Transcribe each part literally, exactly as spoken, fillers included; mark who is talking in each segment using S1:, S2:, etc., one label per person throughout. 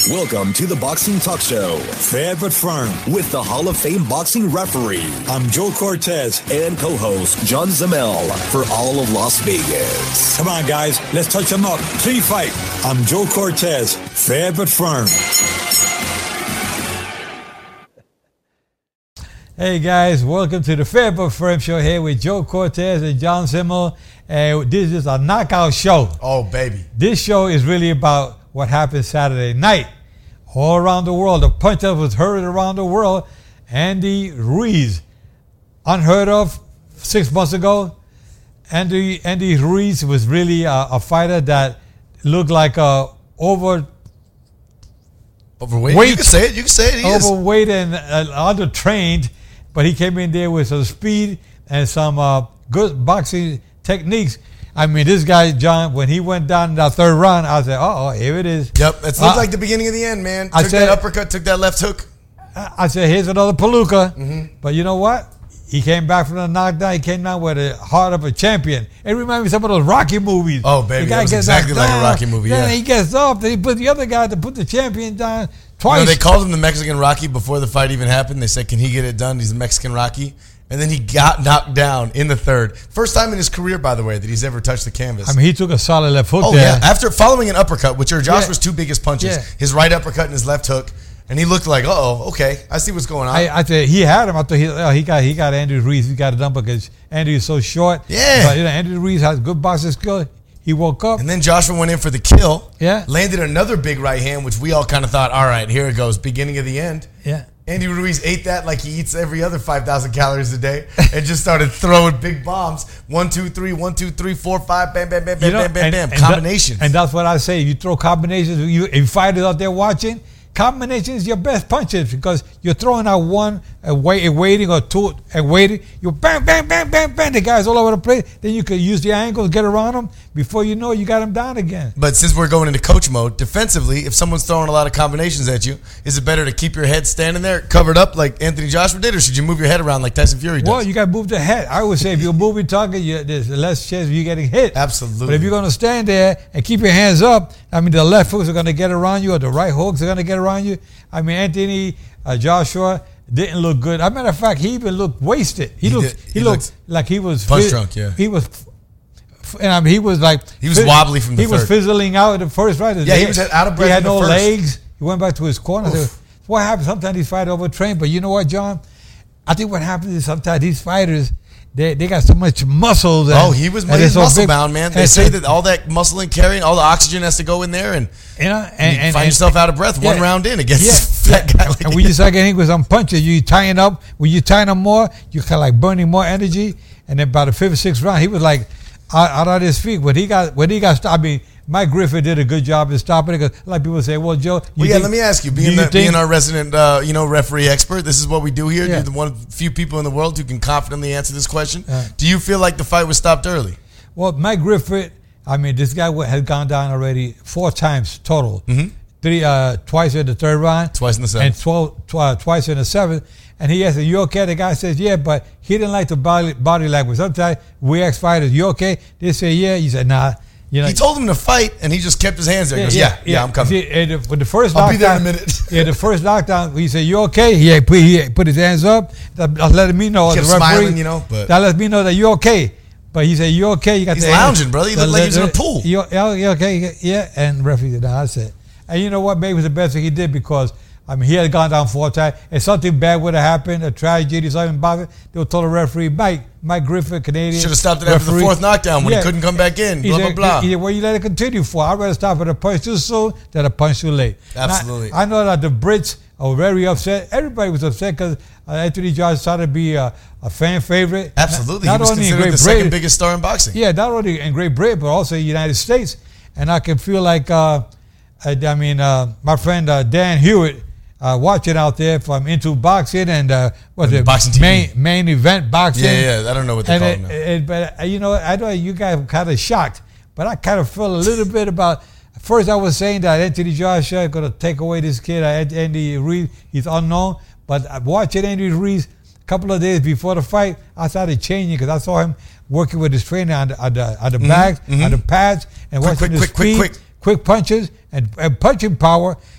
S1: Welcome to the Boxing Talk Show.
S2: Fair but firm.
S1: With the Hall of Fame boxing referee.
S2: I'm Joe Cortez.
S1: And co-host John Zamel for all of Las Vegas.
S2: Come on, guys. Let's touch them up. Clean fight. I'm Joe Cortez. Fair but firm.
S3: Hey, guys. Welcome to the Fair but Firm Show here with Joe Cortez and John Zamel. And this is a knockout show.
S4: Oh, baby.
S3: This show is really about what happened Saturday night. All around the world. The punch that was heard around the world. Andy Ruiz. Unheard of six months ago. Andy Andy Ruiz was really a, a fighter that looked like a over...
S4: Overweight?
S3: Weight,
S4: you can say it. You can say it. He
S3: overweight
S4: is.
S3: and uh, undertrained. But he came in there with some speed and some uh, good boxing techniques. I mean, this guy, John, when he went down in that third round, I said, uh-oh, here it is.
S4: Yep, it looked uh, like the beginning of the end, man.
S3: I
S4: took
S3: said,
S4: that uppercut, took that left hook.
S3: I said, here's another palooka.
S4: Mm-hmm.
S3: But you know what? He came back from the knockdown. He came down with the heart of a champion. It reminded me of some of those Rocky movies.
S4: Oh, baby,
S3: the guy
S4: that was
S3: gets
S4: exactly like
S3: down,
S4: a Rocky movie,
S3: then
S4: yeah.
S3: he gets up, then he put the other guy to put the champion down twice.
S4: You know, they called him the Mexican Rocky before the fight even happened. They said, can he get it done? He's the Mexican Rocky. And then he got knocked down in the third. First time in his career, by the way, that he's ever touched the canvas.
S3: I mean, he took a solid left hook
S4: oh,
S3: there.
S4: yeah. After following an uppercut, which are Joshua's
S3: yeah.
S4: two biggest punches,
S3: yeah.
S4: his right uppercut and his left hook. And he looked like, uh-oh, okay, I see what's going on.
S3: I, I thought he had him. I thought he, oh, he got he got Andy Ruiz. He got it done because Andy is so short.
S4: Yeah.
S3: But you know, Andy Ruiz has good boxing skill. He woke up.
S4: And then Joshua went in for the kill.
S3: Yeah.
S4: Landed another big right hand, which we all kind of thought, all right, here it goes, beginning of the end.
S3: Yeah.
S4: Andy Ruiz ate that like he eats every other five thousand calories a day and just started throwing big bombs. One, two, three, one, two, three, four, five, bam, bam, bam, bam,
S3: You know,
S4: bam, bam,
S3: and,
S4: bam.
S3: and
S4: Combinations.
S3: That, and that's what I say. You throw combinations. You, if fighters out there watching, combination is your best punches because you're throwing out one and wait, waiting or two and waiting. You bang, bang, bang, bang, bang. The guy's all over the place. Then you can use the angles, get around him. Before you know, you got him down again.
S4: But since we're going into coach mode, defensively, if someone's throwing a lot of combinations at you, is it better to keep your head standing there, covered up like Anthony Joshua did, or should you move your head around like Tyson Fury does?
S3: Well, you got to move the head. I would say if you're moving target, you, there's less chance of you getting hit.
S4: Absolutely.
S3: But if you're going to stand there and keep your hands up, I mean, the left hooks are going to get around you or the right hooks are going to get around you. I mean, Anthony uh, Joshua didn't look good. As a matter of fact, he even looked wasted. He,
S4: he
S3: looked
S4: did.
S3: he,
S4: he
S3: looked like he was
S4: punch
S3: fi-
S4: drunk, yeah.
S3: He was and I mean he was like
S4: he was wobbly from the
S3: he
S4: third.
S3: was fizzling out at the first right.
S4: Yeah, he was out of breath.
S3: He had
S4: in the
S3: no
S4: first.
S3: legs. He went back to his corner. So what happens? Sometimes these fighters overtrain, but you know what, John? I think what happens is sometimes these fighters they they got so much muscle. That,
S4: oh, he was he's so muscle big, bound, man. They say that all that muscle and carrying, all the oxygen has to go in there, and
S3: you know, and,
S4: and you
S3: and
S4: find
S3: and,
S4: yourself out of breath yeah, one round in against
S3: yeah,
S4: that guy. Like
S3: and when you start getting with some punches, you tying up. When you tying up more, you kind of like burning more energy. And then by the fifth or sixth round, he was like out, out on his feet. When he got when he got stopped, I mean, Mike Griffith did a good job in stopping it. Because a lot of people say, "Well, Joe, you
S4: well, yeah."
S3: think,
S4: let me ask you, being,
S3: you
S4: the,
S3: think,
S4: being our resident, uh, you know, referee expert, this is what we do here.
S3: Yeah.
S4: You're the one of the few people in the world who can confidently answer this question.
S3: Uh,
S4: do you feel like the fight was stopped early?
S3: Well, Mike Griffith, I mean, this guy had gone down already four times total.
S4: Mm-hmm.
S3: Three, uh, twice in the third round,
S4: twice in the seventh,
S3: and twelve, tw- uh, twice in the seventh. And he asked, "Are you okay?" The guy says, "Yeah," but he didn't like the body body language. Sometimes we ask fighters, "You okay?" They say, "Yeah." He said, "Nah." You know,
S4: he told him to fight, and he just kept his hands there. He goes, yeah, yeah, yeah, yeah, I'm coming.
S3: See, and the, with the first
S4: I'll
S3: knockdown,
S4: be there in a minute.
S3: yeah, the first knockdown, he said, "You okay?" He put, he put his hands up. That, that let me know.
S4: He kept
S3: the referee,
S4: smiling, you know. But
S3: that lets me know that you're okay. But he said, "You okay?" You got
S4: he's
S3: the
S4: lounging,
S3: hands.
S4: brother. He looked like he was in a pool.
S3: You, you okay? Yeah. And referee said, "No." I said, and you know what? Maybe it was the best thing he did because. I mean, he had gone down four times. If something bad would have happened, a tragedy, something bothered, they would tell the referee, Mike, Mike Griffith, Canadian.
S4: Should have stopped it
S3: referee.
S4: after the fourth knockdown when
S3: yeah.
S4: he couldn't come back in.
S3: He
S4: Blah,
S3: said,
S4: blah, blah.
S3: He said, well, you let it continue for. I'd rather stop at a punch too soon than a punch too late.
S4: Absolutely.
S3: I, I know that the Brits are very upset. Everybody was upset because uh, Anthony Joshua started to be a, a fan favorite.
S4: Absolutely.
S3: Not, not
S4: he was
S3: only in
S4: considered
S3: Great
S4: the
S3: Britain,
S4: second biggest star in boxing.
S3: Yeah, not only in Great Britain, but also in the United States. And I can feel like, uh, I, I mean, uh, my friend uh, Dan Hewitt, Uh, watching out there from Into Boxing and uh, what's it?
S4: Boxing T V.
S3: Main main event boxing.
S4: Yeah, yeah. I don't know what they
S3: and
S4: call
S3: it,
S4: them now.
S3: it, But uh, you know, I know you guys were kind of shocked, but I kind of feel a little bit about. First, I was saying that Anthony Joshua is going to take away this kid, uh, Andy Ruiz. He's unknown, but watching Andy Ruiz a couple of days before the fight, I started changing because I saw him working with his trainer on the, on the, on the mm-hmm, bags, mm-hmm. on the pads, and
S4: quick,
S3: watching
S4: quick,
S3: the
S4: quick,
S3: speed.
S4: quick, quick.
S3: Quick punches and, and punching power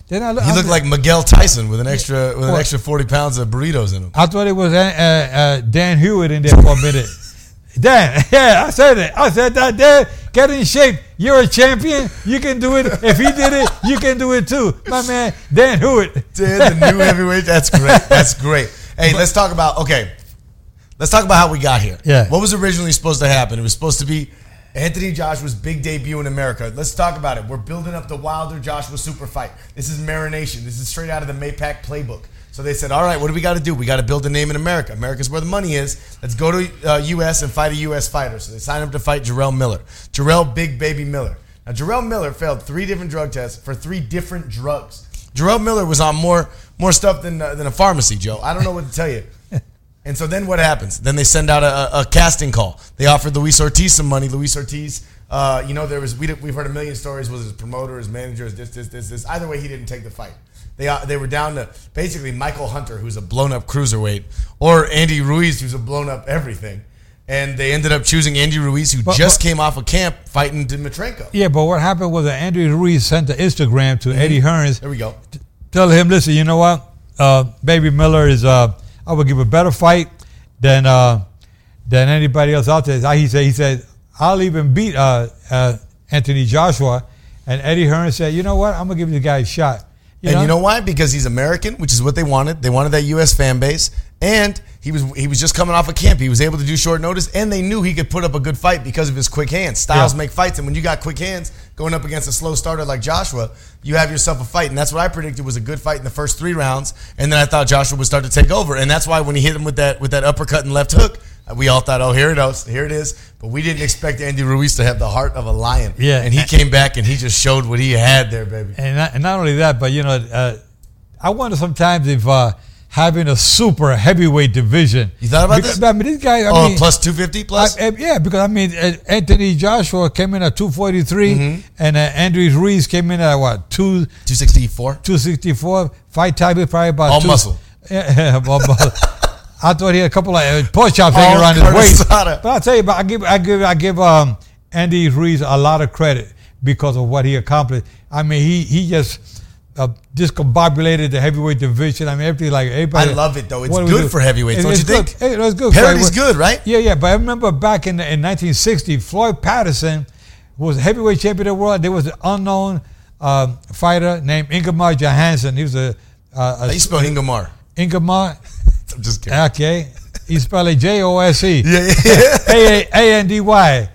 S3: Then I,
S4: He
S3: I,
S4: looked like Miguel Tyson with an extra with an
S3: What?
S4: extra forty pounds of burritos in him.
S3: I thought it was uh, uh, Dan Hewitt in there for a minute. Dan, yeah, I said it. I said that, Dan, get in shape. You're a champion. You can do it. If he did it, you can do it too. My man, Dan Hewitt.
S4: Dan, the new heavyweight. That's great. That's great. Hey, let's talk about, okay, let's talk about how we got here.
S3: Yeah.
S4: What was originally supposed to happen? It was supposed to be Anthony Joshua's big debut in America. Let's talk about it. We're building up the Wilder Joshua super fight. This is marination. This is straight out of the Maypac playbook. So they said, all right, what do we got to do? We got to build a name in America. America's where the money is. Let's go to uh, U S and fight a U S fighter. So they signed up to fight Jarrell Miller. Jarrell Big Baby Miller. Now, Jarrell Miller failed three different drug tests for three different drugs. Jarrell Miller was on more more stuff than uh, than a pharmacy, Joe. I don't know what to tell you. And so then what happens? Then they send out a, a casting call. They offered Luis Ortiz some money. Luis Ortiz, uh, you know, there was we, we've heard a million stories. Was his promoter, his manager, his this, this, this, this. Either way, he didn't take the fight. They uh, they were down to basically Michael Hunter, who's a blown-up cruiserweight, or Andy Ruiz, who's a blown-up everything. And they ended up choosing Andy Ruiz, who
S3: But-
S4: just
S3: but-
S4: came off of camp fighting Dimitrenko.
S3: Yeah, but what happened was that Andrew Ruiz sent an Instagram to Eddie Hearns.
S4: There we go.
S3: Tell him, listen, you know what? Uh, Baby Miller is, uh, I would give a better fight than uh, than anybody else out there. He said, he said, I'll even beat uh, uh, Anthony Joshua. And Eddie Hearns said, you know what? I'm going to give this guy a shot. You
S4: and
S3: know?
S4: you know why? Because he's American, which is what they wanted. They wanted that U S fan base, and he was he was just coming off of camp. He was able to do short notice, and they knew he could put up a good fight because of his quick hands. Styles
S3: Yeah.
S4: make fights, and when you got quick hands going up against a slow starter like Joshua, you have yourself a fight. And that's what I predicted was a good fight in the first three rounds. And then I thought Joshua would start to take over, and that's why when he hit him with that with that uppercut and left hook, we all thought, oh, here it is, here it is. But we didn't expect Andy Ruiz to have the heart of a lion.
S3: Yeah.
S4: And he came back and he just showed what he had there, baby.
S3: And not, and not only that, but, you know, uh, I wonder sometimes if uh, having a super heavyweight division.
S4: You thought about
S3: because,
S4: this?
S3: I mean, this guy, I
S4: Oh,
S3: mean,
S4: plus two fifty plus?
S3: I, uh, yeah, because I mean, uh, Anthony Joshua came in at two forty-three,
S4: Mm-hmm.
S3: and uh, Andrew Ruiz came in at what two
S4: two sixty-four?
S3: two sixty-four. Fight time is probably about
S4: All
S3: two,
S4: muscle.
S3: Yeah, yeah, all muscle. I thought he had a couple of uh, push-ups hanging
S4: All
S3: around his waist.
S4: carne asada.
S3: But I'll tell you, but I give I give I give um, Andy Ruiz a lot of credit because of what he accomplished. I mean, he he just. Uh, discombobulated the heavyweight division. I mean, everything like everybody.
S4: I love it though. It's
S3: what do we
S4: good
S3: do?
S4: for heavyweights,
S3: It-
S4: don't
S3: it's
S4: you
S3: good.
S4: think?
S3: It, it's good.
S4: Parody's
S3: Right?
S4: good, right?
S3: Yeah, yeah. But I remember back in in nineteen sixty, Floyd Patterson was heavyweight champion of the world. There was an unknown uh, fighter named Ingemar Johansson. He was a, uh,
S4: How you spell Ingomar?
S3: Ingemar.
S4: I'm just kidding.
S3: Okay, he spelled it J O S E.
S4: Yeah, yeah.
S3: A A N D Y.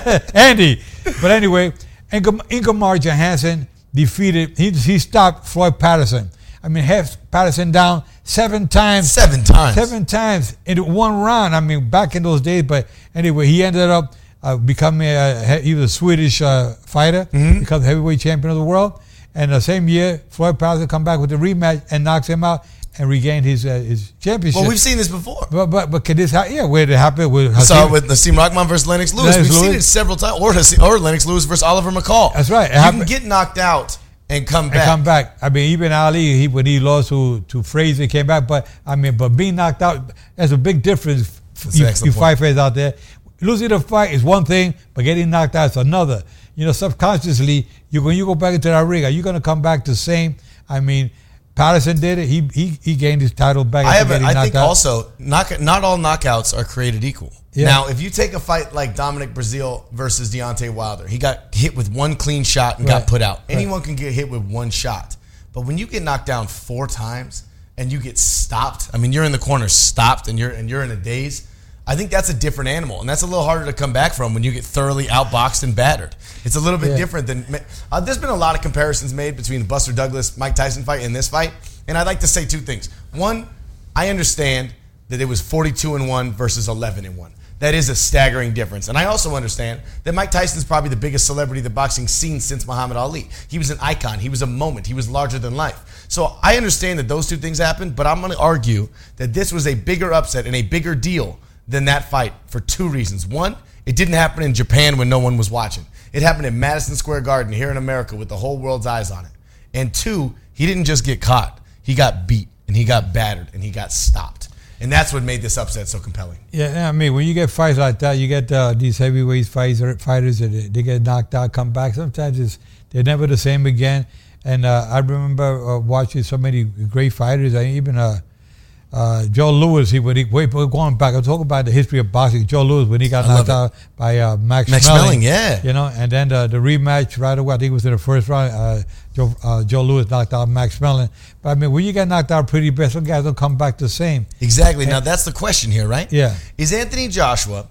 S3: Andy. But anyway, Ingem- Ingemar Johansson defeated, he, he stopped Floyd Patterson. I mean, had Patterson down seven times.
S4: Seven times.
S3: Seven times in one round. I mean, back in those days. But anyway, he ended up uh, becoming a, he was a Swedish uh, fighter,
S4: Mm-hmm.
S3: become heavyweight champion of the world. And the same year, Floyd Patterson come back with a rematch and knocks him out and regained his uh, his championship.
S4: Well, we've seen this before.
S3: But but but can this happen? Yeah, where did it happen? With
S4: We saw
S3: Hakeem-
S4: it with Nassim Rockman versus Lennox Lewis.
S3: Lennox
S4: We've seen
S3: Lewis.
S4: it several times. Or, Hakeem- or Lennox Lewis versus Oliver McCall.
S3: That's right. It
S4: You
S3: happened-
S4: can get knocked out and come
S3: and
S4: back.
S3: come back. I mean, even Ali, he when he lost to to Frazier, came back. But I mean, but being knocked out, there's a big difference.
S4: That's
S3: You,
S4: an excellent
S3: you
S4: point.
S3: fighters out there, losing the fight is one thing, but getting knocked out is another. You know, subconsciously, you when you go back into that ring, are you going to come back the same? I mean, Patterson did it. He he he gained his title back.
S4: I
S3: after
S4: have. A,
S3: getting
S4: I
S3: knocked
S4: think
S3: out.
S4: also knock, not all knockouts are created equal.
S3: Yeah.
S4: Now, if you take a fight like Dominic Breazeale versus Deontay Wilder, he got hit with one clean shot and
S3: Right.
S4: got put out.
S3: Right.
S4: Anyone can get hit with one shot, but when you get knocked down four times and you get stopped, I mean, you're in the corner stopped and you're and you're in a daze. I think that's a different animal, and that's a little harder to come back from when you get thoroughly outboxed and battered. It's a little bit
S3: Yeah.
S4: different than. Uh, there's been a lot of comparisons made between the Buster Douglas Mike Tyson fight and this fight, and I'd like to say two things. One, I understand that it was forty-two and one versus eleven and one. That is a staggering difference, and I also understand that Mike Tyson's probably the biggest celebrity the boxing's seen since Muhammad Ali. He was an icon. He was a moment. He was larger than life. So I understand that those two things happened, but I'm going to argue that this was a bigger upset and a bigger deal than that fight for two reasons. One, it didn't happen in Japan when no one was watching. It happened in Madison Square Garden here in America with the whole world's eyes on it. And two, he didn't just get caught. He got beat, and he got battered, and he got stopped. And that's what made this upset so compelling.
S3: Yeah, I mean, when you get fights like that, you get uh, these heavyweight fights or fighters that they, they get knocked out, come back. Sometimes it's they're never the same again. And uh, I remember uh, watching so many great fighters. I even uh, uh, Joe Louis. He when he wait, going back. I'm talking about the history of boxing. Joe Louis when he got
S4: I
S3: knocked out by uh, Max,
S4: Max
S3: Schmeling,
S4: Schmeling, yeah.
S3: You know, and then the, the rematch right away. I think it was in the first round. Uh, Joe uh, Joe Louis knocked out Max Schmeling. But I mean, when you get knocked out pretty bad, some guys don't come back the same.
S4: Exactly.
S3: And,
S4: now that's the question here, right?
S3: Yeah.
S4: Is Anthony Joshua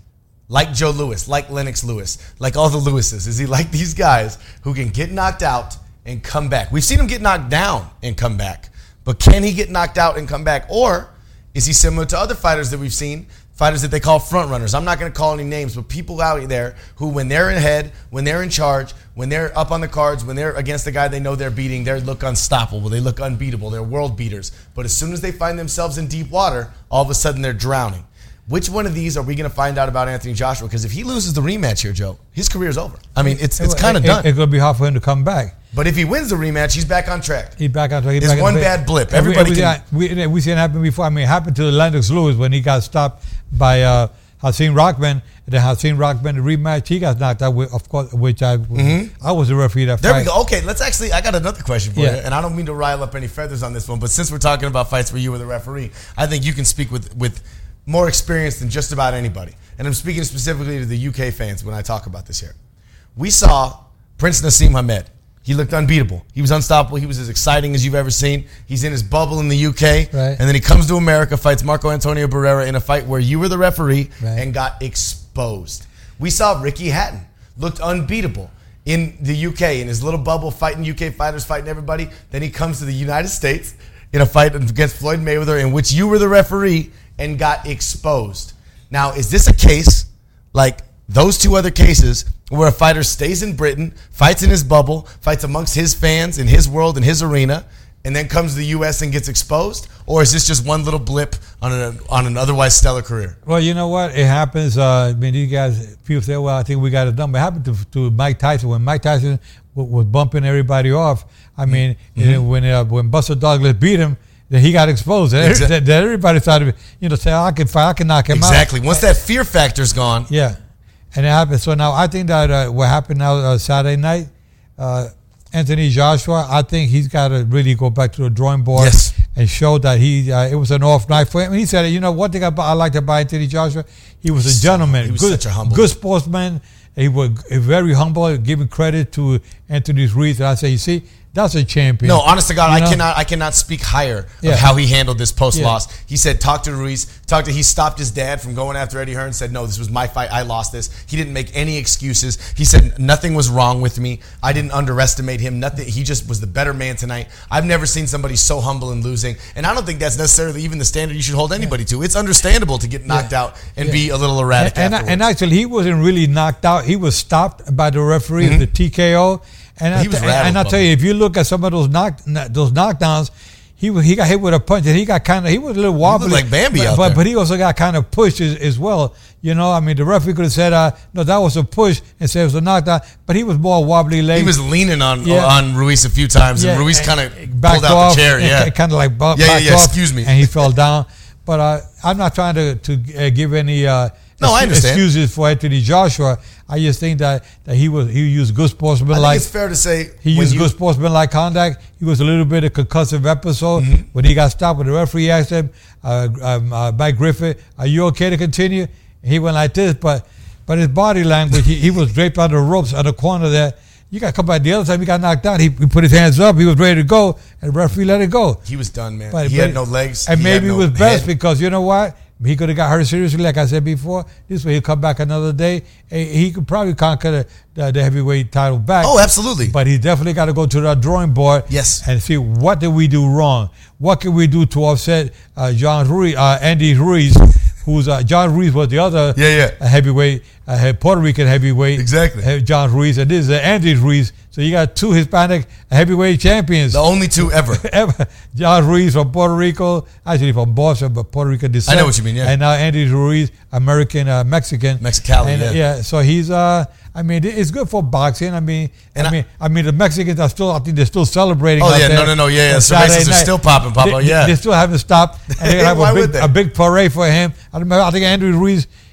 S4: like Joe Louis, like Lennox Lewis, like all the Lewises? Is he like these guys who can get knocked out and come back? We've seen him get knocked down and come back, but can he get knocked out and come back? Or is he similar to other fighters that we've seen, fighters that they call front runners? I'm not going to call any names, but people out there who, when they're ahead, when they're in charge, when they're up on the cards, when they're against the guy they know they're beating, they look unstoppable, they look unbeatable, they're world beaters. But as soon as they find themselves in deep water, all of a sudden they're drowning. Which one of these are we going to find out about Anthony Joshua? Because if he loses the rematch here, Joe, his career's over. I mean, it's it's kind of
S3: it,
S4: done.
S3: It, it's going to be hard for him to come back.
S4: But if he wins the rematch, he's back on track.
S3: He's back on track. He's
S4: There's
S3: back
S4: one
S3: on track.
S4: bad blip.
S3: And we-
S4: Everybody
S3: we,
S4: can.
S3: we, we seen it happen before. I mean, it happened to Lennox Lewis when he got stopped by uh, Hasim Rockman. And then Hasim Rockman, the rematch, he got knocked out, with, of course, which I
S4: Mm-hmm.
S3: I was the referee that
S4: There
S3: fight.
S4: we go. Okay, let's actually. I got another question for
S3: Yeah.
S4: you, and I don't mean to rile up any feathers on this one, but since we're talking about fights where you were the referee, I think you can speak with with more experience than just about anybody. And I'm speaking specifically to the U K fans when I talk about this here. We saw Prince Nassim Hamed. He looked unbeatable. He was unstoppable. He was as exciting as you've ever seen. He's in his bubble in the U K.
S3: Right.
S4: And then he comes to America, fights Marco Antonio Barrera in a fight where you were the referee
S3: Right.
S4: and got exposed. We saw Ricky Hatton. Looked unbeatable in the U K, in his little bubble, fighting U K fighters, fighting everybody. Then he comes to the United States in a fight against Floyd Mayweather in which you were the referee and got exposed. Now, is this a case like those two other cases where a fighter stays in Britain, fights in his bubble, fights amongst his fans, in his world, in his arena, and then comes to the U S and gets exposed? Or is this just one little blip on an, on an otherwise stellar career?
S3: Well, you know what? It happens. Uh, I mean, these guys, people say, well, I think we got it done. But it happened to, to Mike Tyson. When Mike Tyson w- was bumping everybody off, I mean,
S4: Mm-hmm.
S3: you know, when uh, when Buster Douglas beat him, then he got exposed. And
S4: Exactly.
S3: every- that everybody started, you know, say, I can fight, I can knock him out.
S4: Exactly. Once that fear factor's gone,
S3: Yeah, and it happened. So now I think that uh, what happened now uh, Saturday night, uh, Anthony Joshua, I think he's got to really go back to the drawing board
S4: Yes.
S3: and show that he uh, it was an off night for him. And he said, you know, one thing about, I liked about Anthony Joshua, he was a gentleman,
S4: he was
S3: good,
S4: such a humble
S3: good
S4: man.
S3: sportsman. He was very humble, giving credit to Anthony Ruiz. And I say, you see, that's a champion.
S4: no, honest to God,
S3: You
S4: I
S3: know?
S4: cannot I cannot speak higher
S3: Yeah.
S4: of how he handled this post loss.
S3: Yeah.
S4: He said, talk to Ruiz, talk to he stopped his dad from going after Eddie Hearn, said, no, this was my fight, I lost this. He didn't make any excuses. He said nothing was wrong with me. I didn't underestimate him. Nothing. He just was the better man tonight. I've never seen somebody so humble in losing. And I don't think that's necessarily even the standard you should hold anybody to. It's understandable to get knocked
S3: Yeah.
S4: out and
S3: Yeah.
S4: be a little erratic
S3: And, and,
S4: afterwards.
S3: and actually, he wasn't really knocked out. He was stopped by the referee,
S4: Mm-hmm.
S3: the T K O. And I
S4: He was
S3: t-
S4: rattled,
S3: and I
S4: Bubba.
S3: tell you, if you look at some of those knock those knockdowns, he was, he got hit with a punch, and he got kind of he was a little wobbly,
S4: like Bambi
S3: but,
S4: out
S3: but,
S4: there.
S3: but he also got kind of pushed as, as well. You know, I mean, the referee could have said, uh, "No, that was a push," and said it was a knockdown, but he was more wobbly leg.
S4: he was leaning on
S3: Yeah.
S4: on Ruiz a few times, and Ruiz kind of pulled out
S3: off,
S4: the chair.
S3: and
S4: Yeah,
S3: kind of like bu-
S4: Yeah, yeah,
S3: backed
S4: yeah,
S3: off,
S4: excuse me.
S3: and he fell down. But uh, I'm not trying to to uh, give any uh,
S4: No, I understand.
S3: excuses for Anthony Joshua. I just think that, that he was he used good sportsman
S4: I think
S3: like
S4: it's fair to say
S3: he
S4: when
S3: used
S4: you-
S3: good sportsman like conduct. He was a little bit of concussive episode
S4: Mm-hmm.
S3: when he got stopped. When the referee asked him, uh, um, uh, Mike Griffith, "Are you okay to continue?" And he went like this, but but his body language, he, he was draped on the ropes on the corner there. You got to come back the other time. He got knocked down. He, he put his hands up. He was ready to go, and the referee let it go.
S4: He was done, man.
S3: But-
S4: he
S3: but-
S4: had no legs.
S3: And
S4: he
S3: maybe
S4: had
S3: it
S4: no
S3: was best
S4: head.
S3: because you know what? He could have got hurt seriously, like I said before. This way he'll come back another day. Eh, He could probably conquer the, the, the heavyweight title back.
S4: Oh, absolutely.
S3: But he definitely got to go to the drawing board.
S4: Yes.
S3: And see what did we do wrong. What can we do to offset uh, John Ruiz, uh, Andy Ruiz, who's uh, John Ruiz was the other
S4: Yeah, yeah.
S3: uh, heavyweight, uh, Puerto Rican heavyweight.
S4: Exactly.
S3: uh, John Ruiz, and this is uh, Andy Ruiz. So you got two Hispanic heavyweight champions.
S4: the only two ever.
S3: Ever. John Ruiz from Puerto Rico, actually from Boston, but Puerto Rican descent.
S4: I know what you mean, yeah.
S3: And now Andy Ruiz, American uh, Mexican.
S4: Mexicali,
S3: And, uh,
S4: yeah.
S3: So he's, uh, I mean, it's good for boxing. I mean,
S4: And
S3: I,
S4: I-
S3: mean, I mean, the Mexicans are still, I think they're still celebrating.
S4: Oh,
S3: out
S4: yeah,
S3: there
S4: no, no, no, yeah, yeah.
S3: on
S4: Cervezas
S3: Saturday
S4: are
S3: night.
S4: still popping, Papa,
S3: They,
S4: yeah.
S3: They still haven't stopped. And they're gonna have
S4: Why
S3: a
S4: would
S3: big,
S4: they?
S3: a big parade for him. I remember, I think Andy Ruiz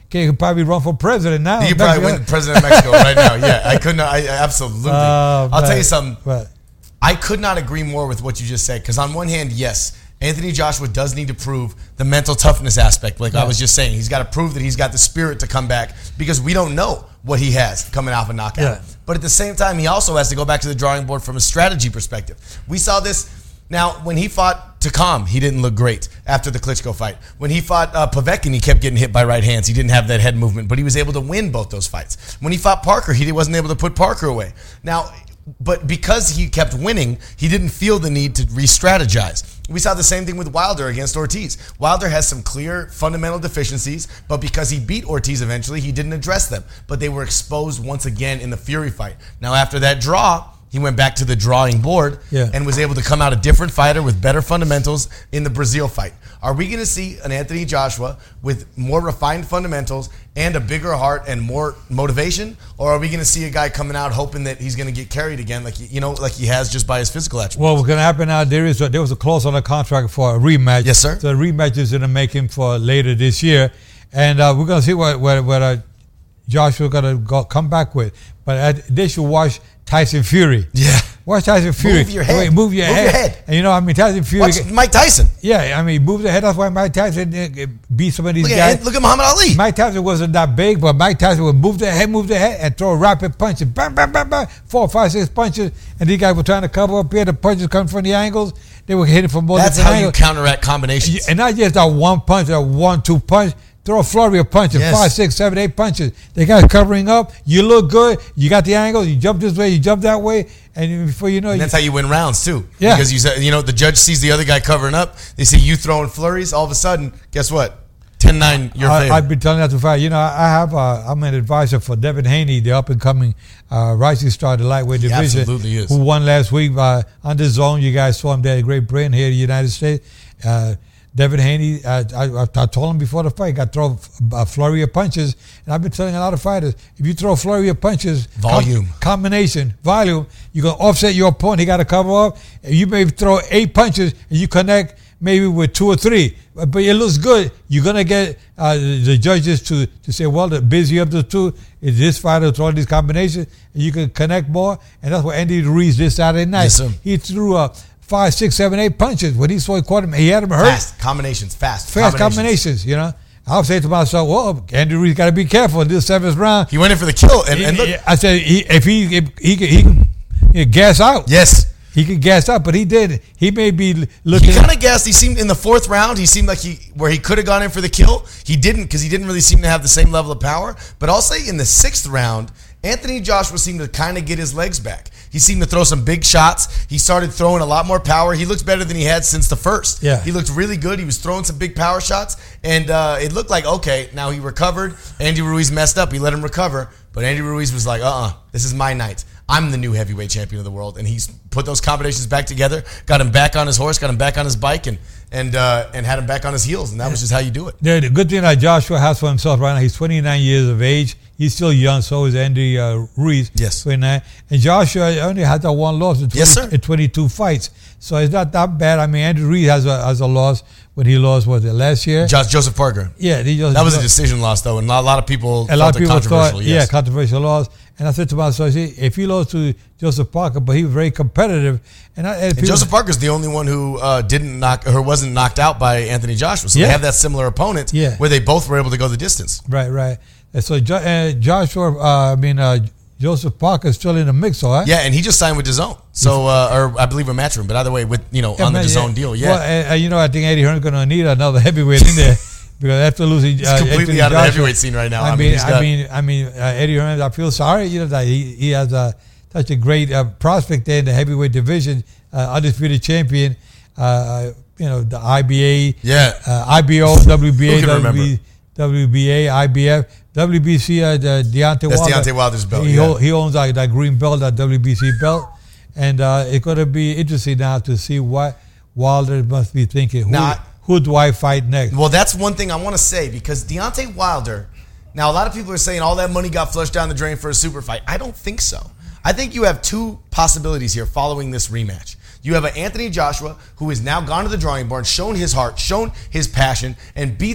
S3: Okay, he could probably run for president now.
S4: He could probably win president of Mexico right now. Yeah, I couldn't. I absolutely.
S3: Uh,
S4: I'll
S3: but,
S4: tell you something.
S3: But,
S4: I could not agree more with what you just said. Because on one hand, yes, Anthony Joshua does need to prove the mental toughness aspect. Like yeah. I was just saying, he's got to prove that he's got the spirit to come back because we don't know what he has coming off a knockout.
S3: Yeah.
S4: But at the same time, he also has to go back to the drawing board from a strategy perspective. We saw this. Now, when he fought Takam, he didn't look great after the Klitschko fight. When he fought uh, Povetkin, he kept getting hit by right hands. He didn't have that head movement, but he was able to win both those fights. When he fought Parker, he wasn't able to put Parker away. Now, but because he kept winning, he didn't feel the need to re-strategize. We saw the same thing with Wilder against Ortiz. Wilder has some clear fundamental deficiencies, but because he beat Ortiz eventually, he didn't address them. But they were exposed once again in the Fury fight. Now, after that draw, he went back to the drawing board
S3: yeah.
S4: and was able to come out a different fighter with better fundamentals in the Brazil fight. Are we going to see an Anthony Joshua with more refined fundamentals and a bigger heart and more motivation? Or are we going to see a guy coming out hoping that he's going to get carried again, like you know, like he has just by his physical attributes?
S3: Well, what's going to happen now, there is a, there was a clause on the contract for a rematch.
S4: Yes, sir.
S3: So the rematch is going to make him for later this year. And uh, we're going to see what, what, what uh, Joshua going to go, come back with. But uh, they should watch Tyson Fury.
S4: Yeah.
S3: Watch Tyson Fury.
S4: Move your head.
S3: Wait, move your
S4: move
S3: head.
S4: Your head.
S3: And you know, I mean, Tyson Fury.
S4: Watch Mike Tyson.
S3: Yeah, I mean, move the head. That's why Mike Tyson beat some of these
S4: look
S3: guys.
S4: At, look at Muhammad Ali.
S3: Mike Tyson wasn't that big, but Mike Tyson would move the head, move the head, and throw rapid punches. Bam, bam, bam, bam. Four, five, six punches. And these guys were trying to cover up here. The punches coming from the angles. They were hitting from both
S4: That's
S3: different
S4: how
S3: angles.
S4: you counteract combinations.
S3: And not just that one punch, that one, two punch. Throw a flurry of punches,
S4: yes.
S3: five, six, seven, eight punches. They got covering up. You look good. You got the angle. You jump this way. You jump that way. And before you know,
S4: and that's
S3: you,
S4: how you win rounds too.
S3: Yeah.
S4: Because you said, you know, the judge sees the other guy covering up. They see you throwing flurries. All of a sudden, guess what? ten nine, your
S3: I,
S4: favor.
S3: I've been telling that to fight. You know, I have. A, I'm an advisor for Devin Haney, the up and coming uh, rising star, the lightweight
S4: He
S3: division,
S4: absolutely is.
S3: who won last week by on the zone. You guys saw him there at Great Britain here in the United States. Uh, Devin Haney, uh, I, I told him before the fight, got to throw a flurry of punches. And I've been telling a lot of fighters, if you throw a flurry of punches,
S4: volume,
S3: com- combination, volume, you're going to offset your opponent. He got to cover up. You may throw eight punches and you connect maybe with two or three. But, but it looks good. You're going to get uh, the judges to, to say, well, the busy of the two is this fighter throwing these combinations. And you can connect more. And that's what Andy Ruiz did Saturday night.
S4: Yes, sir.
S3: He threw a five, six, seven, eight punches. When he saw he caught him, he had him hurt.
S4: Fast combinations, fast.
S3: Fast combinations, combinations you know. I was saying to myself, well, Andy Ruiz got to be careful in this seventh round.
S4: He went in for the kill. And, and look.
S3: I said, he, if he if he could, he can he could gas out.
S4: Yes.
S3: He could gas out, but he did. He may be looking.
S4: He kind of gassed. He seemed in the fourth round, he seemed like he, where he could have gone in for the kill. He didn't because he didn't really seem to have the same level of power. But I'll say in the sixth round, Anthony Joshua seemed to kind of get his legs back. He seemed to throw some big shots. He started throwing a lot more power. He looks better than he had since the first.
S3: Yeah.
S4: He looked really good. He was throwing some big power shots. And uh, it looked like, okay, now he recovered. Andy Ruiz messed up. He let him recover. But Andy Ruiz was like, uh-uh, this is my night. I'm the new heavyweight champion of the world. And he's put those combinations back together, got him back on his horse, got him back on his bike, and and uh, and had him back on his heels. And that was just how you do it.
S3: Yeah, the good thing that Joshua has for himself right now, he's twenty-nine years of age. He's still young, so is Andy uh, Ruiz.
S4: Yes.
S3: twenty-nine. And Joshua only had that one loss in, twenty,
S4: yes, sir.
S3: in twenty-two fights. So it's not that bad. I mean, Andy Ruiz has a, has a loss when he lost, was it, last year?
S4: Josh, Joseph Parker.
S3: Yeah. He just,
S4: that was a decision loss, though, and a lot of people
S3: a lot
S4: felt
S3: of people
S4: it controversial.
S3: thought,
S4: yes.
S3: yeah, controversial loss. And I said to myself, see, if he lost to Joseph Parker, but he was very competitive. And, I, and,
S4: and
S3: people,
S4: Joseph Parker's the only one who uh, didn't knock or wasn't knocked out by Anthony Joshua. So
S3: yeah.
S4: they have that similar opponent
S3: yeah.
S4: where they both were able to go the distance.
S3: Right, right. And so jo- uh, Joshua, uh, I mean, uh, Joseph Parker is still in the mix, all right?
S4: Yeah, and he just signed with DAZN. So, uh, or I believe a Matchroom, but either way, with you know,
S3: yeah,
S4: on
S3: man,
S4: the DAZN
S3: yeah.
S4: deal, yeah.
S3: Well, uh, you know, I think Eddie Hearn's going to need another heavyweight in there because after losing,
S4: he's
S3: uh,
S4: completely
S3: Anthony
S4: out of the
S3: Joshua,
S4: heavyweight scene right now.
S3: I,
S4: I
S3: mean,
S4: mean,
S3: I mean, I mean, uh, Eddie Hearn, I feel sorry, you know, that he he has a such a great uh, prospect there in the heavyweight division, uh, undisputed champion. Uh, you know, the I B A,
S4: yeah,
S3: uh, I B O, W B A,
S4: Who can
S3: W B, W B A, I B F, W B C, uh, the Deontay
S4: That's
S3: Wilder.
S4: Deontay Wilder's belt.
S3: He,
S4: yeah.
S3: ho- he owns like that green belt, that W B C belt, and uh, it's going to be interesting now to see what Wilder must be thinking. Who,
S4: Now,
S3: who do I fight next?
S4: Well, that's one thing I want to say because Deontay Wilder. Now, a lot of people are saying all that money got flushed down the drain for a super fight. I don't think so. I think you have two possibilities here following this rematch. You have an Anthony Joshua who has now gone to the drawing board, shown his heart, shown his passion, and beats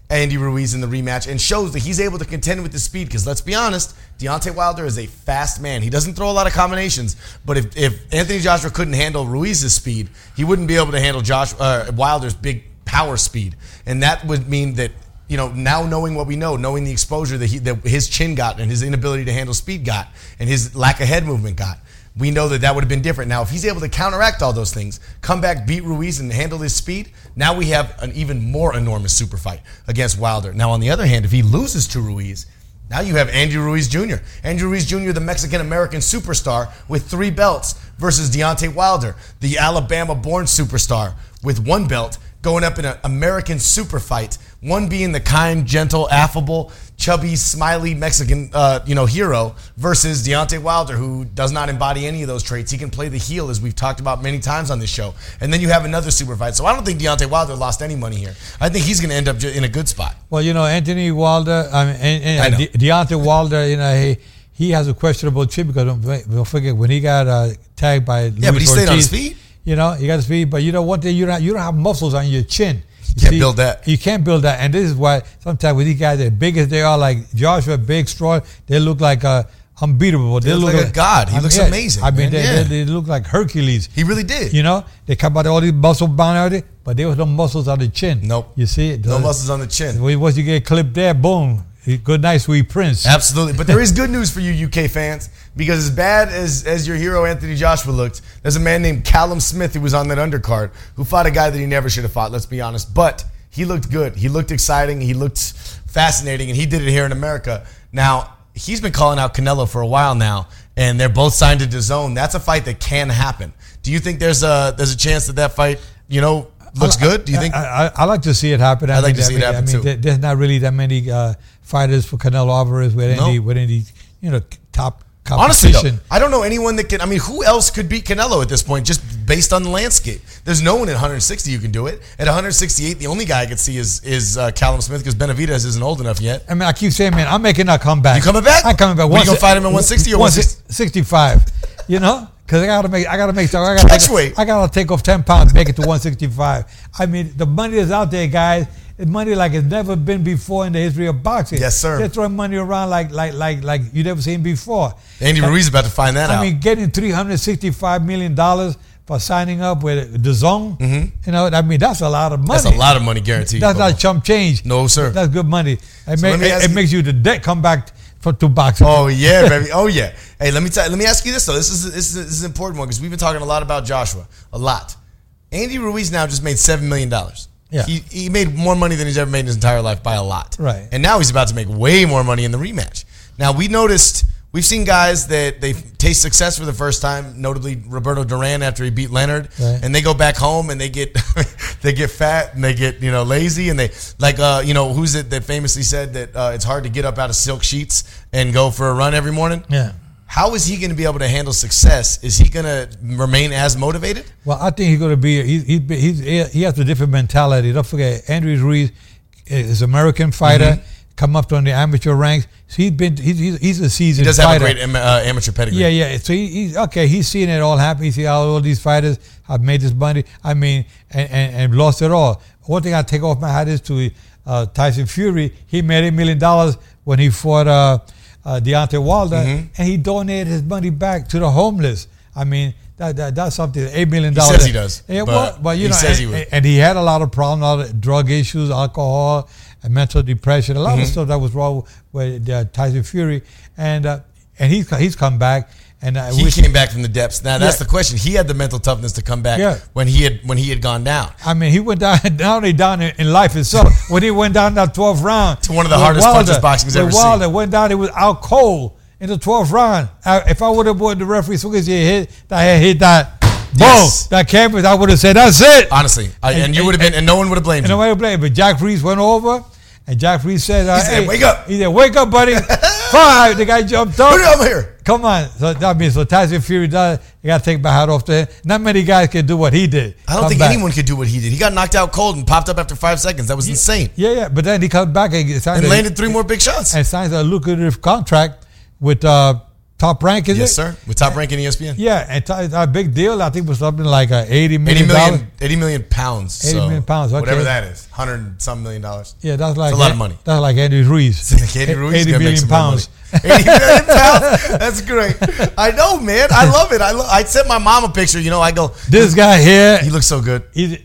S4: Andy Ruiz in the rematch and shows that he's able to contend with the speed. Because let's be honest, Deontay Wilder is a fast man. He doesn't throw a lot of combinations, but if, if Anthony Joshua couldn't handle Ruiz's speed, he wouldn't be able to handle Josh uh, Wilder's big power speed. And that would mean that, you know, now knowing what we know, knowing the exposure that, he, that his chin got and his inability to handle speed got and his lack of head movement got, we know that that would have been different. Now, if he's able to counteract all those things, come back, beat Ruiz, and handle his speed, now we have an even more enormous super fight against Wilder. Now, on the other hand, if he loses to Ruiz, now you have Andy Ruiz Junior Andy Ruiz Junior, the Mexican-American superstar with three belts versus Deontay Wilder, the Alabama-born superstar with one belt, going up in an American super fight, one being the kind, gentle, affable, chubby, smiley Mexican uh, you know, hero versus Deontay Wilder, who does not embody any of those traits. He can play the heel, as we've talked about many times on this show. And then you have another super fight. So I don't think Deontay Wilder lost any money here. I think he's going to end up in a good spot.
S3: Well, you know, Anthony Wilder, I mean, and, and
S4: I know.
S3: De- Deontay Wilder, you know, he, he has a questionable chin because don't, don't forget, when he got uh, tagged by
S4: Yeah,
S3: Luis
S4: but he stayed
S3: Ortiz,
S4: on his feet.
S3: You know, you got to speed, but you know what? You don't you don't have muscles on your chin.
S4: You can't build that.
S3: You can't build that, and this is why sometimes with these guys, as big as they are, like Joshua, big, strong, they look like uh, unbeatable.
S4: They look like a god. He
S3: I mean,
S4: looks
S3: yeah,
S4: amazing,
S3: I mean,
S4: man.
S3: they,
S4: Yeah.
S3: they, they look like Hercules.
S4: He really did.
S3: You know, they come out all these muscle bound out there, but there was no muscles on the chin.
S4: Nope.
S3: You see it?
S4: No muscles on the chin.
S3: Once you get clipped there, boom. Good night, sweet prince.
S4: Absolutely. But there is good news for you U K fans, because as bad as, as your hero Anthony Joshua looked, there's a man named Callum Smith who was on that undercard who fought a guy that he never should have fought, let's be honest. But he looked good. He looked exciting. He looked fascinating, and he did it here in America. Now, he's been calling out Canelo for a while now, and they're both signed to DAZN. That's a fight that can happen. Do you think there's a there's a chance that that fight, you know, looks good? Do you think?
S3: I, I, I like to see it happen. I
S4: I'd like
S3: mean,
S4: to see
S3: I
S4: it
S3: mean,
S4: happen
S3: I mean,
S4: too.
S3: there- there's not really that many uh, fighters for Canelo Alvarez with any
S4: No.
S3: with any you know top
S4: Honestly,
S3: competition.
S4: though, I don't know anyone that can. I mean, who else could beat Canelo at this point, just based on the landscape? There's no one at one sixty who can do it. At one sixty-eight, the only guy I could see is is uh, Callum Smith, because Benavidez isn't old enough yet.
S3: I mean, I keep saying, man, I'm making that comeback.
S4: You coming back?
S3: I'm coming back.
S4: When you gonna fight him at one sixty or one
S3: sixty-five? You know, because I gotta make, I gotta make, I gotta,
S4: Catch
S3: take,
S4: weight.
S3: I gotta take off ten pounds, make it to one sixty-five. I mean, the money is out there, guys. It's money like it's never been before in the history of boxing.
S4: Yes, sir.
S3: They're throwing money around like, like, like, like you never seen before.
S4: Andy Ruiz is about to find that
S3: I
S4: out.
S3: mean, getting three hundred sixty-five million dollars for signing up with DAZN, mm-hmm. you know, I mean, that's a lot of money.
S4: That's a lot of money guaranteed.
S3: That's
S4: Bobo.
S3: not chump change.
S4: No, sir.
S3: That's good money. It,
S4: So
S3: make,
S4: let me
S3: it,
S4: ask
S3: it
S4: you-
S3: makes you the debt come back for to boxing.
S4: Oh yeah, baby. Oh yeah. Hey, let me tell. Let me ask you this though. This is this is, this is an important one, because we've been talking a lot about Joshua. A lot. Andy Ruiz now just made seven million dollars.
S3: Yeah.
S4: He he made more money than he's ever made in his entire life by a lot.
S3: Right.
S4: And now he's about to make way more money in the rematch. Now we noticed. We've seen guys that they taste success for the first time, notably Roberto Duran after he beat Leonard,
S3: Right.
S4: and they go back home and they get they get fat and they get you know lazy, and they like uh, you know who's it that famously said that uh, it's hard to get up out of silk sheets and go for a run every morning.
S3: Yeah.
S4: How is he going to be able to handle success? Is he going to remain as motivated?
S3: Well, I think he's going to be. He's, he's, he's he has a different mentality. Don't forget, Andrew Ruiz is an American fighter.
S4: Mm-hmm.
S3: Come up on the amateur ranks. So he's been. He's, he's, he's a seasoned
S4: He does
S3: fighter.
S4: have a great am- uh, amateur pedigree.
S3: Yeah, yeah. So he, he's okay. He's seeing it all happen. He see how all these fighters have made this money. I mean, and, and, and lost it all. One thing I take off my hat is to uh, Tyson Fury. He made eight million dollars when he fought uh, uh, Deontay Wilder,
S4: Mm-hmm.
S3: and he donated his money back to the homeless. I mean, that, that that's something. Eight million
S4: He
S3: dollars.
S4: says he does,
S3: Yeah,
S4: but
S3: well, but you
S4: he
S3: know,
S4: says
S3: and,
S4: he would.
S3: and he had a lot of problems, a lot of drug issues, alcohol, and mental depression, a lot
S4: Mm-hmm.
S3: of stuff that was wrong with uh, Tyson Fury, and uh, and he's he's come back, and uh,
S4: He
S3: we-
S4: came back from the depths. Now that's
S3: Yeah.
S4: the question. He had the mental toughness to come back
S3: Yeah.
S4: when he had when he had gone down.
S3: I mean, he went down not only down in, in life itself. When he went down that twelfth round
S4: To one of the
S3: with
S4: hardest punches boxing's
S3: with
S4: ever seen.
S3: Wilder went down. It was out cold in the twelfth round. I, if I would have put the referee, so as he hit that, had hit that, boom,
S4: Yes.
S3: that canvas, I would have said, "That's it."
S4: Honestly, I, and,
S3: And-
S4: you would have been, and no one would have blamed
S3: And
S4: you.
S3: nobody played, but Jack Reese went over, and Jack Reese said, uh,
S4: He said,
S3: hey,
S4: "Wake up."
S3: He said, "Wake up, buddy." Five. The guy jumped up.
S4: Put it over here.
S3: Come on. So that means so Tyson Fury does. You got to take my hat off to him. Not many guys can do what he did.
S4: I don't
S3: Come
S4: think
S3: back.
S4: anyone could do what he did. He got knocked out cold and popped up after five seconds. That was insane.
S3: Yeah, yeah. But then he comes back and, signs
S4: And
S3: a-
S4: landed three more big shots.
S3: and signs a lucrative contract with uh, Top Rank, is
S4: yes,
S3: it?
S4: sir. With Top Rank in E S P N.
S3: Yeah, and t- a big deal. I think it was something like uh, eighty million.
S4: eighty million, eighty million pounds.
S3: eighty
S4: so
S3: million pounds. Okay.
S4: Whatever that is, hundred and some million dollars.
S3: Yeah, that's like
S4: That's a lot of money.
S3: That's like Andy Ruiz.
S4: Andy Ruiz is
S3: eighty
S4: gonna make
S3: million
S4: some more
S3: pounds.
S4: money. eighty million pounds. That's great. I know, man. I love it. I lo- I sent my mom a picture. You know, I go.
S3: This guy here,
S4: He looks so good.
S3: he's,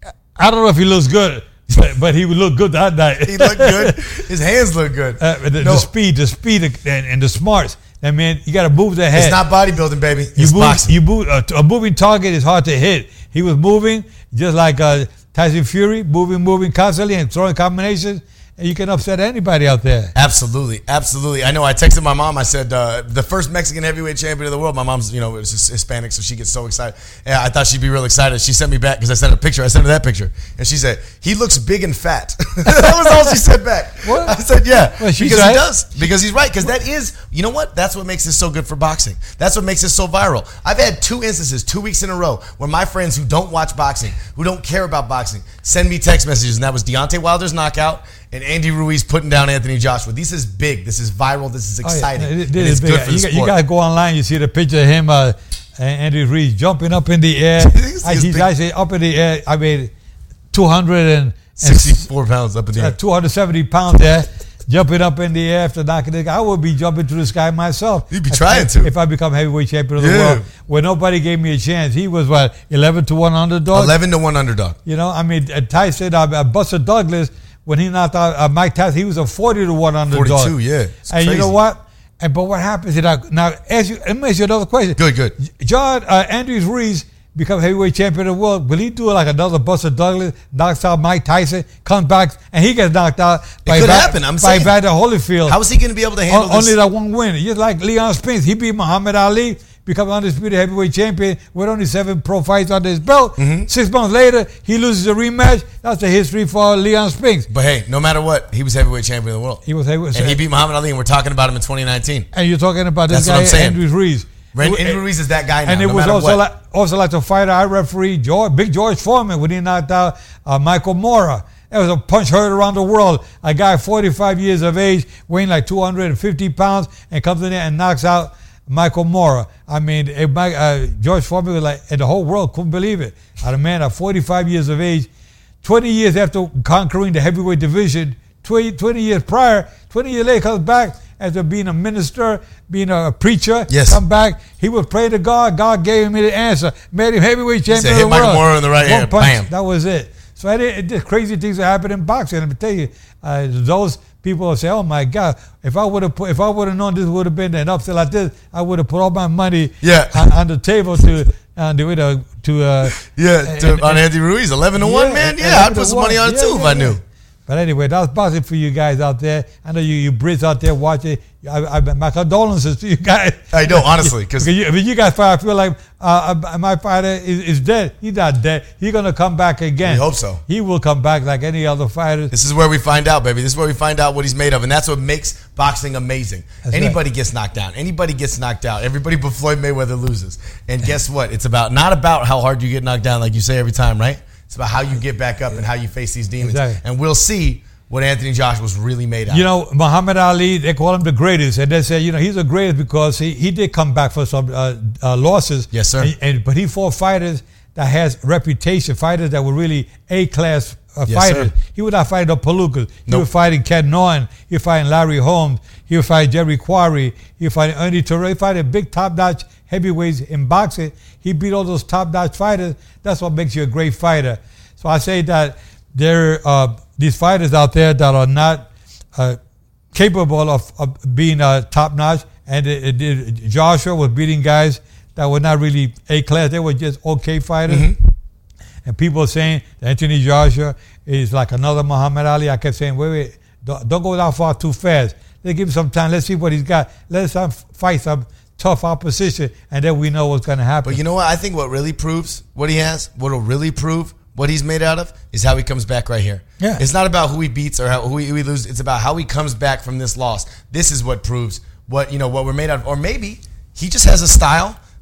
S3: I don't know if he looks good, but, but he would look good that night.
S4: He looked good. His hands look good.
S3: Uh, the,
S4: No.
S3: the speed, the speed, and, and the smarts. I mean, you got to move the head.
S4: It's not bodybuilding, baby.
S3: you
S4: It's
S3: move,
S4: boxing.
S3: you move. Uh, a moving target is hard to hit. He was moving just like uh, Tyson Fury, moving, moving constantly and throwing combinations, and you can upset anybody out there.
S4: Absolutely, absolutely. I know. I texted my mom. I said uh, the first Mexican heavyweight champion of the world. My mom's, you know, is Hispanic, so she gets so excited. Yeah, I thought she'd be real excited. She sent me back because I sent her a picture. I sent her that picture, and she said he looks big and fat. That was all she said back.
S3: What?
S4: I said, yeah,
S3: Well, she's
S4: because
S3: right.
S4: he does. Because he's right. Because that is, you know what? That's what makes this so good for boxing. That's what makes it so viral. I've had two instances, two weeks in a row, where my friends who don't watch boxing, who don't care about boxing, send me text messages, and that was Deontay Wilder's knockout and Andy Ruiz putting down Anthony Joshua. This is big. This is viral. This is exciting.
S3: Oh, yeah. It- it
S4: and
S3: is
S4: it's
S3: big.
S4: good for the
S3: you, got,
S4: sport.
S3: you got to go online. You see the picture of him, uh, and Andy Ruiz jumping up in the air.
S4: He's
S3: I- He's
S4: big.
S3: actually up in the air. I mean, two hundred and
S4: sixty-four pounds up in the
S3: uh,
S4: air.
S3: two hundred seventy pounds there, jumping up in the air after knocking the guy. I would be jumping to the sky myself.
S4: You'd be
S3: if-
S4: trying
S3: if,
S4: to.
S3: If I become heavyweight champion of the
S4: Yeah.
S3: world, where nobody gave me a chance. He was what eleven to one underdog.
S4: eleven to one underdog.
S3: You know, I mean, uh, Tyson, uh, uh, Buster Douglas, when he knocked out uh, Mike Tyson, he was a forty to one underdog.
S4: forty-two, yeah. It's
S3: and you know
S4: crazy.
S3: what? And but what happens is that now, as you, let me ask you another question.
S4: Good, good.
S3: John uh, Andrews Ruiz become heavyweight champion of the world. Will he do like another Buster Douglas, knocks out Mike Tyson, comes back, and he gets knocked out by
S4: could
S3: Va-
S4: happen, I'm
S3: by
S4: saying.
S3: Evander Holyfield?
S4: How is he going to be able to handle
S3: O-
S4: this?
S3: Only that one win. Just like Leon Spinks, he beat Muhammad Ali, become undisputed heavyweight champion with only seven pro fights under his belt.
S4: Mm-hmm.
S3: Six months later, he loses a rematch. That's the history for Leon Spinks.
S4: But hey, no matter what, he was heavyweight champion of the world.
S3: He was heavyweight,
S4: And he beat Muhammad Ali, and we're talking about him in twenty nineteen.
S3: and you're talking about this
S4: That's what
S3: guy,
S4: I'm saying.
S3: Andrews Ruiz.
S4: Ren-
S3: It-
S4: Andy Ruiz is that guy now,
S3: And it
S4: no
S3: was
S4: matter
S3: also
S4: what.
S3: like also like the fighter I refereed, George, Big George Foreman, when he knocked out uh, Michael Mora. It was a punch heard around the world. A guy forty-five years of age, weighing like two hundred fifty pounds, and comes in there and knocks out Michael Mora. I mean, it, Mike- uh, George Foreman was like, and the whole world couldn't believe it. A man at forty-five years of age, twenty years after conquering the heavyweight division, twenty, twenty years prior, twenty years later comes back after being a minister, being a preacher.
S4: Yes.
S3: Come back. He was praying to God. God gave him the answer. Made him heavyweight champion
S4: said,
S3: of
S4: "Hit
S3: the
S4: Michael
S3: world."
S4: Mora in the right
S3: One
S4: hand.
S3: punch,
S4: Bam.
S3: That was it. So it, it, just crazy things that happen in boxing. And I tell you, uh, those people will say, "Oh my God! If I would have put, if I would have known this would have been an upset like this, I would have put all my money
S4: Yeah.
S3: on, on the table to on the, you know, to uh,
S4: Yeah, to,
S3: and-
S4: on
S3: and-
S4: Andy Ruiz, eleven to one, man.
S3: and-
S4: Yeah,
S3: and
S4: I'd
S3: eleven
S4: put
S3: to
S4: some
S3: one.
S4: money on it
S3: Yeah,
S4: too if
S3: yeah,
S4: I knew.
S3: yeah. But anyway, that's boxing for you guys out there. I know you, you Brits out there watching. I, I, my condolences to you guys.
S4: I know, honestly, because
S3: Because you, I mean, you guys fight, I feel like uh, uh, my fighter is, is dead. He's not dead. He's going to come back again.
S4: We hope so.
S3: He will come back like any other fighter.
S4: this is where we find out, baby. This is where we find out what he's made of, and that's what makes boxing amazing.
S3: That's
S4: Anybody gets knocked down. Anybody gets knocked out. Everybody but Floyd Mayweather loses. And guess what? It's about not about how hard you get knocked down, like you say every time, right? It's about how you get back up and how you face these demons.
S3: Exactly.
S4: And we'll see what Anthony Joshua was really made out
S3: You
S4: of.
S3: know, Muhammad Ali, they call him the greatest. And they say, you know, he's the greatest because he, he did come back for some uh, uh, losses.
S4: Yes, sir.
S3: And, and But he fought fighters that has reputation, fighters that were really A-class uh,
S4: Yes,
S3: fighters.
S4: sir.
S3: He would not fight the Palookas. He
S4: Nope.
S3: was fighting Ken Norton. He was fighting Larry Holmes. He was fighting Jerry Quarry. He was fighting Ernie Torres. He fighting big top-notch heavyweights in boxing. He beat all those top-notch fighters. That's what makes you a great fighter. So I say that there are uh, these fighters out there that are not uh, capable of, of being uh, top-notch. And it, it, Joshua was beating guys that were not really A-class. They were just okay fighters.
S4: Mm-hmm.
S3: And people are saying that Anthony Joshua is like another Muhammad Ali. I kept saying, wait, wait, don't, don't go that far too fast. Let's give him some time. Let's see what he's got. Let's um, fight some tough opposition, and then we know what's going to happen.
S4: But you know what? I think what really proves what he has, what will really prove what he's made out of, is how he comes back right here.
S3: Yeah.
S4: It's not about who he beats or how, who, he, who he loses. It's about how he comes back from this loss. This is what proves what you know what we're made out of. Or maybe he just has a style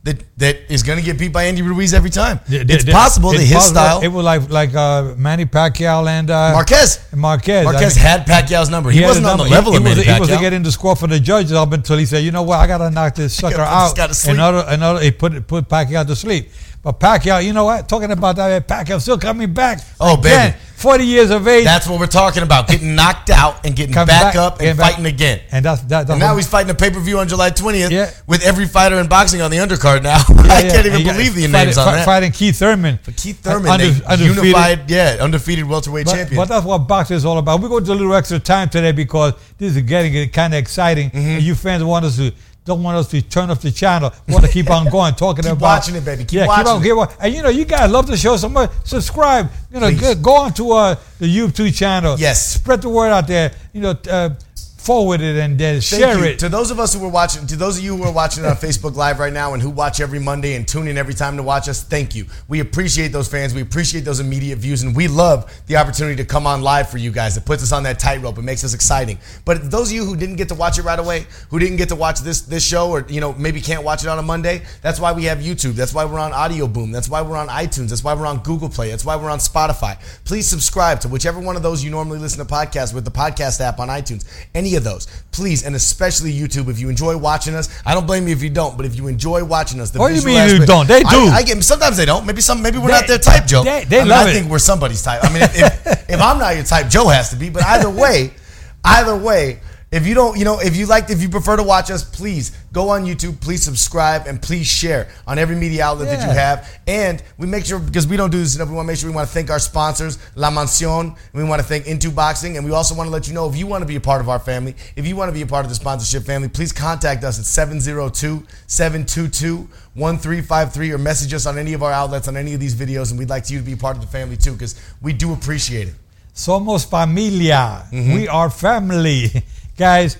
S4: that that is going to get beat by Andy Ruiz every time.
S3: The-
S4: it's
S3: the-
S4: possible that
S3: it's
S4: his
S3: possible.
S4: style.
S3: It was like like uh, Manny Pacquiao and uh,
S4: Marquez.
S3: Marquez.
S4: Marquez
S3: I mean,
S4: had Pacquiao's number. He,
S3: had
S4: wasn't
S3: his
S4: on the
S3: number.
S4: level
S3: he,
S4: of
S3: he
S4: Manny
S3: was,
S4: Pacquiao.
S3: He wasn't getting the score for the judges up until he said, you know what, I got to knock this sucker
S4: gotta put
S3: out.
S4: this guy to sleep.
S3: Another, another, he put put Pacquiao to sleep. But Pacquiao, you know what? Talking about that, Pacquiao still coming back.
S4: Oh,
S3: again,
S4: baby.
S3: forty years of age.
S4: That's what we're talking about. Getting knocked out and getting
S3: Coming
S4: back,
S3: back,
S4: up and
S3: getting back.
S4: fighting again.
S3: And that's, that, that's
S4: And now
S3: what-
S4: he's fighting a pay-per-view on July twentieth
S3: Yeah.
S4: with every fighter in boxing on the undercard now.
S3: Yeah,
S4: I
S3: yeah.
S4: can't even
S3: And he got-
S4: believe the
S3: fighting,
S4: names on
S3: fi-
S4: that.
S3: Fighting Keith Thurman.
S4: But Keith Thurman,
S3: Unde-
S4: they
S3: undefeated.
S4: unified, yeah, undefeated welterweight
S3: But,
S4: champion.
S3: but that's what boxing is all about. We're going to a little extra time today because this is getting kind of exciting.
S4: Mm-hmm.
S3: And you fans want us to don't want us to turn off the channel. Want to keep on going, talking
S4: Keep
S3: about
S4: watching it, baby. Keep
S3: yeah,
S4: watching
S3: keep on,
S4: it.
S3: keep on. And you know, you guys love the show so much. Subscribe. You know,
S4: Please.
S3: go, go on to uh, the YouTube channel.
S4: Yes.
S3: Spread the word out there. You know, uh, forward it and then
S4: Thank
S3: share
S4: you.
S3: it.
S4: To those of us who are watching, to those of you who are watching it on Facebook Live right now and who watch every Monday and tune in every time to watch us, thank you. We appreciate those fans. We appreciate those immediate views, and we love the opportunity to come on live for you guys. It puts us on that tightrope. It makes us exciting. But those of you who didn't get to watch it right away, who didn't get to watch this this show, or you know maybe can't watch it on a Monday, that's why we have YouTube. That's why we're on Audio Boom. That's why we're on iTunes. That's why we're on Google Play. That's why we're on Spotify. Please subscribe to whichever one of those you normally listen to podcasts with, the podcast app on iTunes. Any of those. Please. And especially YouTube, if you enjoy watching us, I don't blame you if you don't, but if you enjoy watching us, the
S3: What do you
S4: visual
S3: mean you
S4: aspect-
S3: don't? They do.
S4: I, I get sometimes they don't. Maybe some. Maybe we're
S3: They-
S4: not their type, Joe.
S3: they- they
S4: I mean,
S3: love
S4: I
S3: it.
S4: think we're somebody's type. I mean, if, if, if I'm not your type, Joe has to be. But either way, either way, if you don't, you know, if you like, if you prefer to watch us, please go on YouTube. Please subscribe and please share on every media outlet that you
S3: Yeah.
S4: have. And we make sure, because we don't do this enough, we want to make sure we want to thank our sponsors, La Mansión. We want to thank Into Boxing, and we also want to let you know if you want to be a part of our family, if you want to be a part of the sponsorship family, please contact us at seven zero two, seven two two, one three five three or message us on any of our outlets on any of these videos, and we'd like you to be a part of the family too, because we do appreciate it.
S3: Somos familia.
S4: Mm-hmm.
S3: We are family. Guys,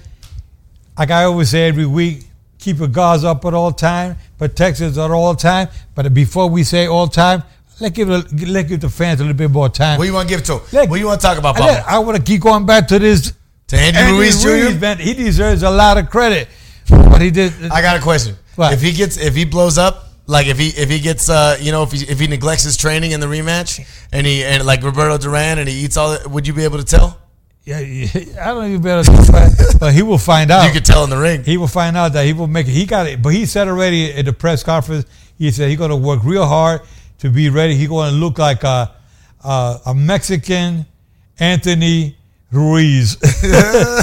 S3: like I always say every week, keep your guards up at all time, protect us at all time. But before we say all time, let's give, it, let's give the fans a little bit more time.
S4: What do you want to give to?
S3: Let-
S4: What do you want to talk about,
S3: I,
S4: Pablo?
S3: I want to keep going back to this.
S4: To Andy Ruiz Junior?
S3: Man, he deserves a lot of credit for what he did.
S4: I got a question.
S3: What?
S4: If he gets, if he blows up, like if he if he gets, uh, you know, if he if he neglects his training in the rematch, and he and like Roberto Duran, and he eats all, that, would you be able to tell?
S3: Yeah, yeah, I don't even better, but, but he will find out.
S4: You could tell in the ring.
S3: He will find out that he will make it. He got it, but he said already at the press conference. He said he's going to work real hard to be ready. He's going to look like a a, a Mexican Anthony Ruiz. You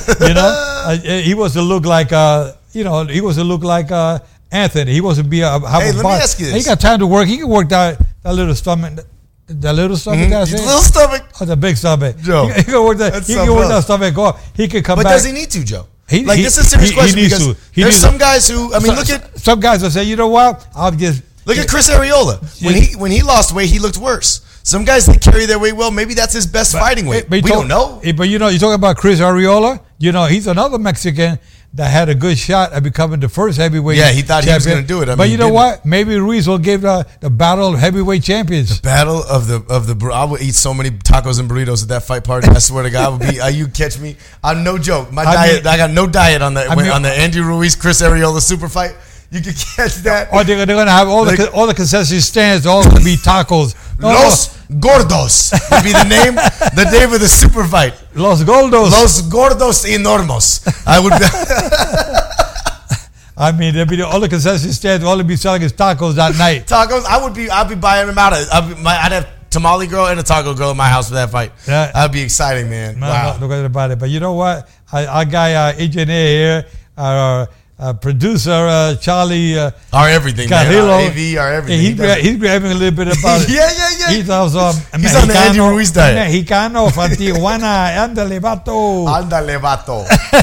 S3: know, uh, he was to look like uh, you know, he was to look like uh, Anthony. He was to be a have
S4: Hey,
S3: a
S4: let me
S3: body.
S4: ask you this.
S3: He got time to work. He can work that that little stomach. The little stomach, I
S4: His
S3: say?
S4: little stomach.
S3: Oh, the big stomach.
S4: Joe,
S3: he, he can work that.
S4: that's
S3: He can
S4: something
S3: work that
S4: else.
S3: stomach off. He can come
S4: But
S3: back.
S4: does he need to, Joe?
S3: He-
S4: like
S3: he-
S4: this is a serious
S3: he- he
S4: question
S3: needs
S4: because
S3: to. He
S4: there's
S3: needs
S4: some
S3: to.
S4: guys who I mean,
S3: some,
S4: look at
S3: some guys will say, you know what? I'll just
S4: look at Chris Arreola. When he when he lost weight, he looked worse. Some guys that carry their weight well, maybe that's his best fighting weight.
S3: But you
S4: We
S3: talk-
S4: don't know.
S3: eh, But you know, you talk about Chris Arreola. You know, he's another Mexican that had a good shot at becoming the first heavyweight.
S4: Yeah, he thought he was
S3: champion.
S4: gonna do it. I
S3: but
S4: mean,
S3: you know
S4: didn't.
S3: what? Maybe Ruiz will give the, the battle of heavyweight champions.
S4: Battle of the of the. bur- I would eat so many tacos and burritos at that fight party. I swear to God, I would be. Uh, you catch me? I'm no joke. My
S3: I
S4: diet.
S3: mean-
S4: I got no diet on the
S3: I
S4: when-
S3: mean-
S4: on the Andy Ruiz Chris Arreola super fight. You can catch that.
S3: Or they're, they're going to have all the
S4: Like-
S3: all the concession stands all going to be tacos. No,
S4: Los Gordos would be the name. The name of the super fight.
S3: Los Goldos.
S4: Los Gordos Enormos. I would. Be,
S3: I mean, there'll be the, all the concession stands all they'll be selling is tacos that night.
S4: tacos. I would be. I'd be buying them out. Of, I'd, be, my, I'd have tamale girl and a taco girl in my house for that fight.
S3: Yeah.
S4: That'd be exciting, man.
S3: No,
S4: Wow.
S3: no, no question about it. But you know what? Our, our guy, our engineer here, our uh, producer, uh, Charlie uh,
S4: Our everything,
S3: Carrillo.
S4: man. Our A V, our everything.
S3: He,
S4: He
S3: he's,
S4: does
S3: gra-
S4: it.
S3: he's grabbing a little bit about it.
S4: Yeah, yeah, yeah.
S3: He's also um,
S4: He's on the Andy Ruiz diet.
S3: Mexicano from Tijuana. Ándale, vato.
S4: Andale, vato.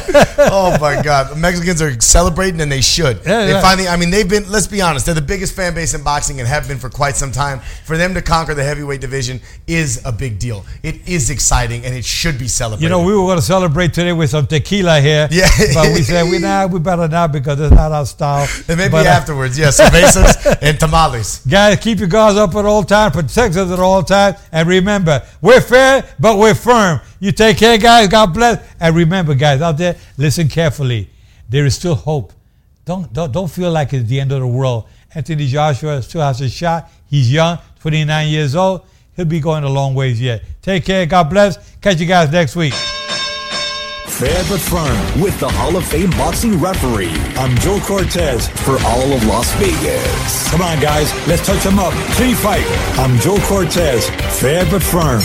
S4: Oh my God, Mexicans are celebrating, and they should.
S3: Yeah,
S4: they
S3: yeah.
S4: finally. I mean, they've been. Let's be honest. They're the biggest fan base in boxing and have been for quite some time. For them to conquer the heavyweight division is a big deal. It is exciting, and it should be celebrated.
S3: You know, we were going to celebrate today with some tequila here.
S4: Yeah.
S3: But we said, we nah, we better not because it's not our style.
S4: And maybe
S3: But, uh,
S4: afterwards, yeah, cervezas and tamales.
S3: Guys, keep your guards up at all time. Protect us at all time. And remember, we're fair, but we're firm. You take care, guys. God bless. And remember, guys, out there, listen carefully. There is still hope. Don't, don't, don't feel like it's the end of the world. Anthony Joshua still has a shot. He's young, twenty-nine years old. He'll be going a long ways yet. Take care. God bless. Catch you guys next week.
S1: Fair but firm with the Hall of Fame boxing referee.
S2: I'm Joe Cortez.
S1: For all of Las Vegas.
S2: Come on, guys. Let's touch them up. Clean fight. I'm Joe Cortez. Fair but firm.